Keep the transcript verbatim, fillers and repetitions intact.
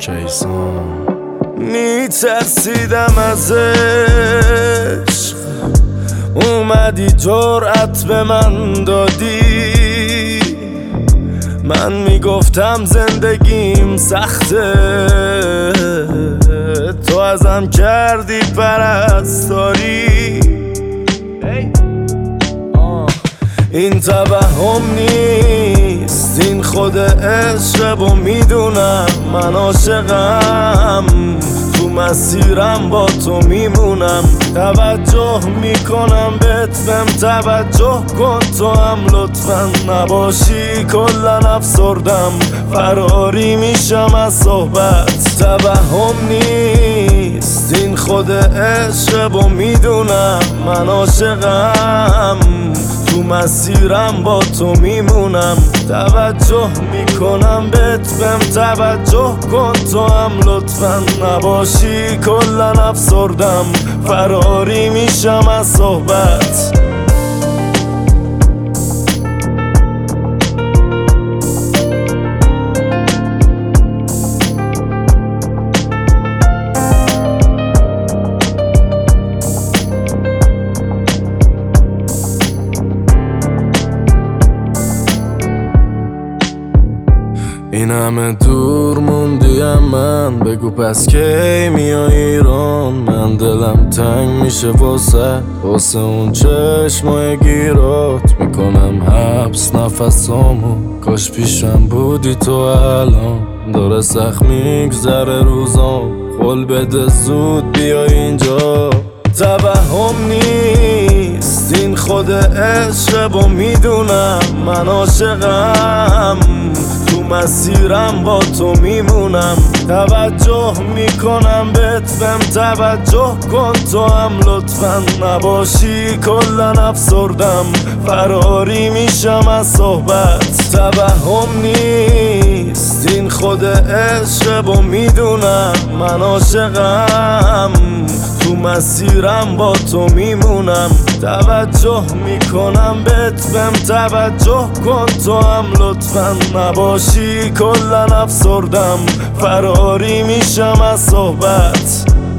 کیسان میترسیدم از عشق، اومدی جرأت به من دادی. من میگفتم زندگیم سخته، تو ازم کردی پرستاری. این توهم نیست، این خود عشق و میدونم من عاشقم، تو مسیرم با تو میمونم. توجه میکنم بهت، بهم توجه کن تو هم لطفا. نباشی کلا افسردم، فراری میشم از صحبت. توهم نیست، این خود عشق و میدونم من عاشقم، تو مسیرم با تو میمونم. توجه میکنم بهت، بهم توجه کن تو هم لطفا. نباشی کلا افسردم، فراری میشم از صحبت. این همه دور موندیم من، بگو پس کی میای ایران؟ من دلم تنگ میشه واسه واسه اون چشمای گیرات. میکنم حبس نفسامو، کاش پیشم بودی تو الان. داره سخت میگذره روزام، قول بده زود بیای اینجا. توهم نیست، این خود عشق و میدونم من عاشقم، تو مسیرم با تو میمونم. توجه میکنم بهت، بهم توجه کن تو هم لطفا. نباشی کلا افسردم، فراری میشم از صحبت. توهم نیست، این خود عشق و میدونم من عاشقم، تو مسیرم با تو میمونم. توجه میکنم بهت، بهم توجه کن تو هم لطفا. نباشی کلا افسردم، فراری میشم از صحبت.